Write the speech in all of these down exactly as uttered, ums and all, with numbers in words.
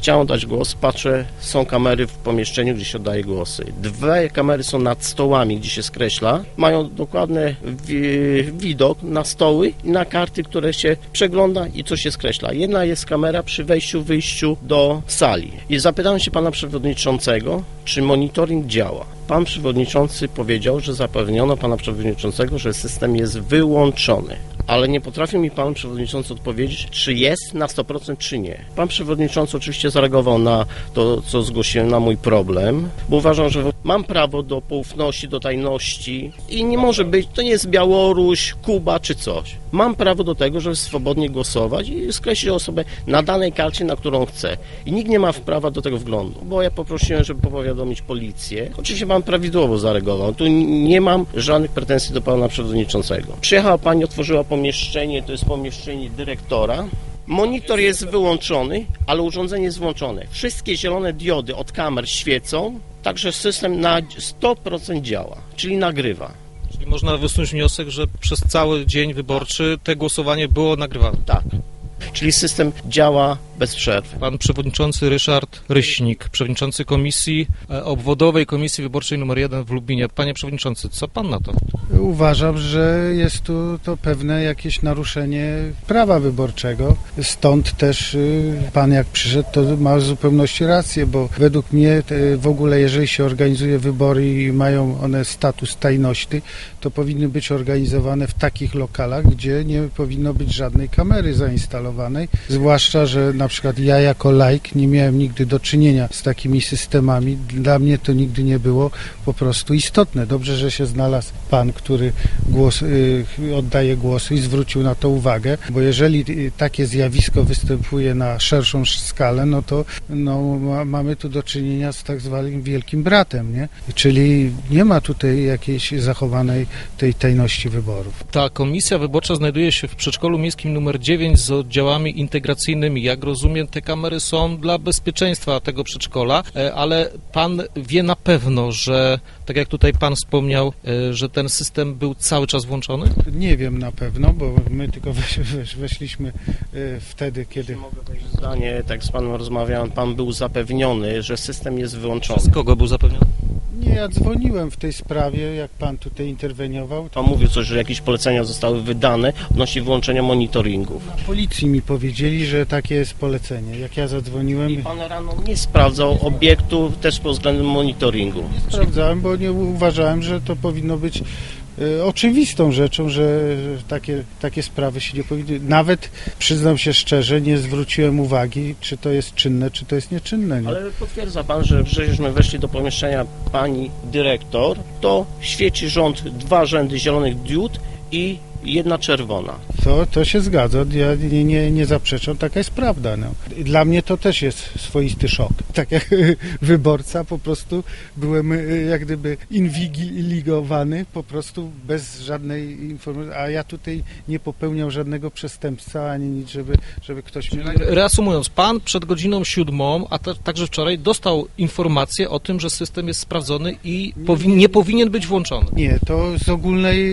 chciałem dać głos, patrzę, są kamery w pomieszczeniu, gdzie się oddaje głosy. Dwie kamery są nad stołami, gdzie się skreśla, mają dokładny wi- widok na stoły i na karty, które się przegląda i co się skreśla. Jedna jest kamera przy wejściu, wyjściu do sali. I zapytałem się pana przewodniczącego, czy monitoring działa. Pan przewodniczący powiedział, że zapewniono pana przewodniczącego, że system jest wyłączony. Ale nie potrafił mi pan przewodniczący odpowiedzieć, czy jest na sto procent, czy nie. Pan przewodniczący oczywiście zareagował na to, co zgłosiłem, na mój problem, bo uważam, że mam prawo do poufności, do tajności i nie może być, to nie jest Białoruś, Kuba czy coś. Mam prawo do tego, żeby swobodnie głosować i skreślić osobę na danej karcie, na którą chcę. I nikt nie ma prawa do tego wglądu, bo ja poprosiłem, żeby powiadomić policję. Oczywiście pan prawidłowo zareagował. Tu nie mam żadnych pretensji do pana przewodniczącego. Przyjechała pani, otworzyła pomieszczenie, to jest pomieszczenie dyrektora. Monitor jest wyłączony, ale urządzenie jest włączone. Wszystkie zielone diody od kamer świecą, także system na sto procent działa, czyli nagrywa. Czyli można wysunąć wniosek, że przez cały dzień wyborczy te głosowanie było nagrywane. Tak. Czyli system działa bez przerwy. Pan przewodniczący Ryszard Ryśnik, przewodniczący komisji obwodowej Komisji Wyborczej numer jeden w Lublinie. Panie przewodniczący, co pan na to? Uważam, że jest tu to pewne jakieś naruszenie prawa wyborczego. Stąd też pan jak przyszedł, to ma w zupełności rację, bo według mnie w ogóle jeżeli się organizuje wybory i mają one status tajności, to powinny być organizowane w takich lokalach, gdzie nie powinno być żadnej kamery zainstalowanej. Zwłaszcza, że na przykład ja jako laik nie miałem nigdy do czynienia z takimi systemami. Dla mnie to nigdy nie było po prostu istotne. Dobrze, że się znalazł pan, który głos, y, oddaje głosy i zwrócił na to uwagę, bo jeżeli takie zjawisko występuje na szerszą skalę, no to no, ma, mamy tu do czynienia z tak zwanym wielkim bratem, nie? Czyli nie ma tutaj jakiejś zachowanej tej tajności wyborów. Ta komisja wyborcza znajduje się w przedszkolu miejskim numer dziewięć z oddziałami integracyjnymi. Jak rozumiem, te kamery są dla bezpieczeństwa tego przedszkola, ale pan wie na pewno, że tak jak tutaj pan wspomniał, że ten system był cały czas włączony? Nie wiem na pewno, bo my tylko wesz, wesz, weszliśmy wtedy, kiedy... Mogę powiedzieć zdanie, tak z panem rozmawiałem, pan był zapewniony, że system jest wyłączony. Przez kogo był zapewniony? Nie, ja dzwoniłem w tej sprawie, jak pan tutaj interweniował. Pan mówił coś, że jakieś polecenia zostały wydane odnośnie wyłączenia monitoringów. Na policji mi powiedzieli, że takie jest polecenie. Jak ja zadzwoniłem... I pan rano nie sprawdzał obiektu też pod względem monitoringu. Nie sprawdzałem, bo nie uważałem, że to powinno być y, oczywistą rzeczą, że takie, takie sprawy się nie powinny... Nawet, przyznam się szczerze, nie zwróciłem uwagi, czy to jest czynne, czy to jest nieczynne. Nie? Ale potwierdza pan, że żeśmy weszli do pomieszczenia pani dyrektor, to świeci rząd dwa rzędy zielonych diod i jedna czerwona. To, to się zgadza, ja nie, nie, nie zaprzeczam, taka jest prawda. No. Dla mnie to też jest swoisty szok. Tak jak wyborca po prostu byłem jak gdyby inwigilowany po prostu bez żadnej informacji, a ja tutaj nie popełniał żadnego przestępstwa, ani nic, żeby, żeby ktoś mnie... Reasumując, pan przed godziną siódmą, a ta, także wczoraj dostał informację o tym, że system jest sprawdzony i powi- nie powinien być włączony. Nie, to z ogólnej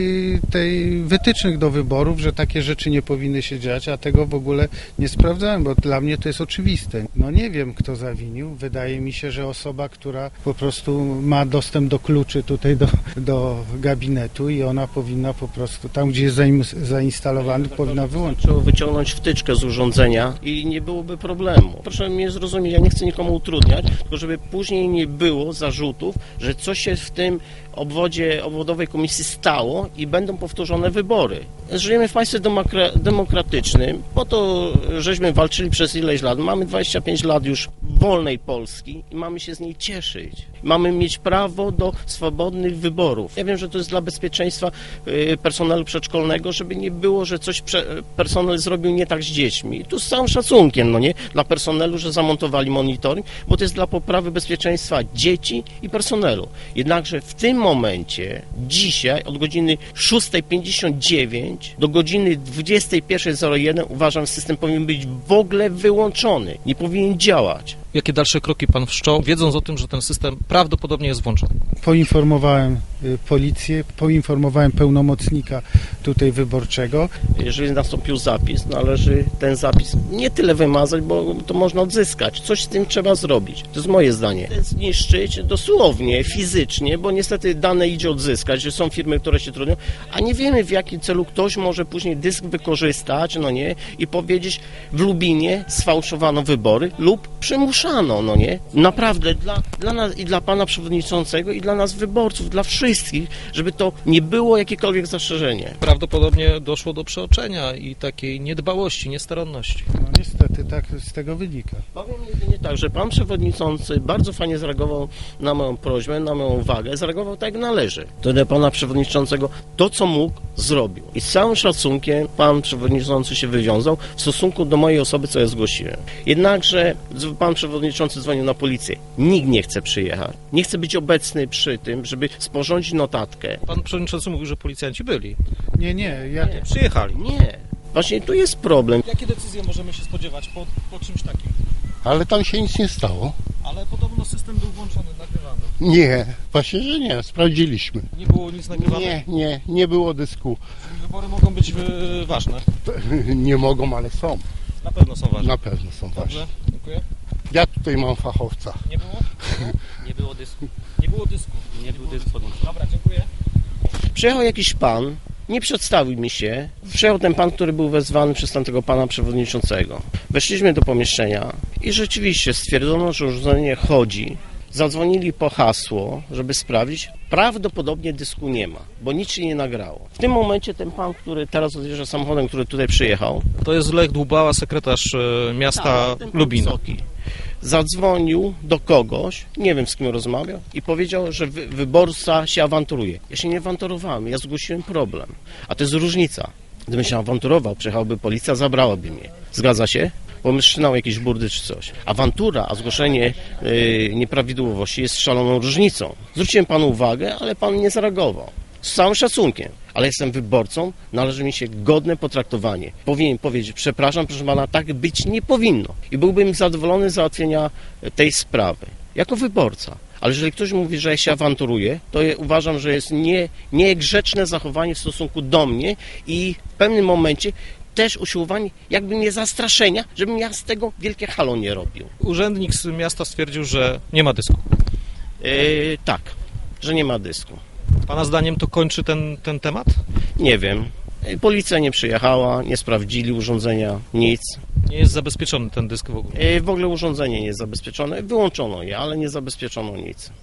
tej wytycznej do wyborów, że takie rzeczy nie powinny się dziać, a tego w ogóle nie sprawdzałem, bo dla mnie to jest oczywiste. No nie wiem, kto zawinił. Wydaje mi się, że osoba, która po prostu ma dostęp do kluczy tutaj do, do gabinetu i ona powinna po prostu, tam gdzie jest zainstalowany, powinna wyłączyć. Trzeba wyciągnąć wtyczkę z urządzenia i nie byłoby problemu. Proszę mnie zrozumieć, ja nie chcę nikomu utrudniać, tylko żeby później nie było zarzutów, że coś się w tym obwodzie, obwodowej komisji stało i będą powtórzone wybory. Żyjemy w państwie demokra- demokratycznym, po to żeśmy walczyli przez ileś lat. Mamy dwadzieścia pięć lat już wolnej Polski i mamy się z niej cieszyć. Mamy mieć prawo do swobodnych wyborów. Ja wiem, że to jest dla bezpieczeństwa personelu przedszkolnego, żeby nie było, że coś prze- personel zrobił nie tak z dziećmi. Tu z całym szacunkiem, no nie, dla personelu, że zamontowali monitoring, bo to jest dla poprawy bezpieczeństwa dzieci i personelu. Jednakże w tym momencie, dzisiaj od godziny szósta pięćdziesiąt dziewięć do godziny dwudziestej pierwszej zero jeden uważam, że system powinien być w ogóle wyłączony. Nie powinien działać. Jakie dalsze kroki pan wszczął, wiedząc o tym, że ten system prawdopodobnie jest włączony? Poinformowałem y, policję, poinformowałem pełnomocnika tutaj wyborczego. Jeżeli nastąpił zapis, należy ten zapis nie tyle wymazać, bo to można odzyskać. Coś z tym trzeba zrobić. To jest moje zdanie. Zniszczyć dosłownie, fizycznie, bo niestety dane idzie odzyskać, że są firmy, które się trudnią, a nie wiemy, w jakim celu ktoś może później dysk wykorzystać, no nie, i powiedzieć, w Lubinie sfałszowano wybory lub przymuszano, no nie. Naprawdę dla, dla nas i dla pana przewodniczącego i dla nas wyborców, dla wszystkich, żeby to nie było jakiekolwiek zastrzeżenie. Prawdopodobnie doszło do przeoczenia i takiej niedbałości, niestaranności. No niestety tak z tego wynika. Powiem jedynie tak, że pan przewodniczący bardzo fajnie zareagował na moją prośbę, na moją uwagę, zareagował tak jak należy. To dla pana przewodniczącego to, co mógł, zrobił. I z całym szacunkiem pan przewodniczący się wywiązał w stosunku do mojej osoby, co ja zgłosiłem. Jednakże pan przewodniczący dzwonił na policję. Nikt nie chce przyjechać. Nie chce być obecny przy tym, żeby sporządzić notatkę. Pan przewodniczący mówił, że policjanci byli. Nie, nie, ja Nie. Przyjechali. Nie. Właśnie tu jest problem. Jakie decyzje możemy się spodziewać po, po czymś takim? Ale tam się nic nie stało. Ale podobno system był włączony, nagrywany. Nie, właśnie, że nie, sprawdziliśmy. Nie było nic nagrywane. Nie, nie, nie było dysku. Wybory mogą być y, ważne. Nie mogą, ale są. Na pewno są ważne. Na pewno są ważne. Dobrze, dziękuję. Ja tutaj mam fachowca. Nie było? Nie było dysku. Nie było dysku. Nie był dysk podłączony. Dobra, dziękuję. Przyjechał jakiś pan, nie przedstawił mi się. Przyjechał ten pan, który był wezwany przez tamtego pana przewodniczącego. Weszliśmy do pomieszczenia i rzeczywiście stwierdzono, że urządzenie chodzi. Zadzwonili po hasło, żeby sprawdzić. Prawdopodobnie dysku nie ma, bo nic się nie nagrało. W tym momencie ten pan, który teraz odjeżdża samochodem, który tutaj przyjechał, To jest Lech Dłubała, sekretarz e, miasta tak, ten pan Lubina. wysoki, zadzwonił do kogoś, nie wiem z kim rozmawiał, i powiedział, że wy, wyborca się awanturuje. Ja się nie awanturowałem, ja zgłosiłem problem. A to jest różnica. Gdybym się awanturował, przyjechałby policja, zabrałaby mnie. Zgadza się? Bo my wszczynał jakieś burdy czy coś. Awantura, a zgłoszenie yy, nieprawidłowości jest szaloną różnicą. Zwróciłem panu uwagę, ale pan nie zareagował. Z całym szacunkiem, ale jestem wyborcą, należy mi się godne potraktowanie. Powinien powiedzieć, przepraszam, proszę pana, tak być nie powinno. I byłbym zadowolony z załatwienia tej sprawy, jako wyborca. Ale jeżeli ktoś mówi, że ja się awanturuję, to ja uważam, że jest nie, niegrzeczne zachowanie w stosunku do mnie i w pewnym momencie też usiłowanie jakby mnie zastraszenia, żebym ja z tego wielkie halo nie robił. Urzędnik z miasta stwierdził, że nie ma dysku. Yy, tak, że nie ma dysku. Pana zdaniem to kończy ten, ten temat? Nie wiem. Policja nie przyjechała, nie sprawdzili urządzenia, nic. Nie jest zabezpieczony ten dysk w ogóle. Yy, w ogóle urządzenie nie jest zabezpieczone. Wyłączono je, ale nie zabezpieczono nic.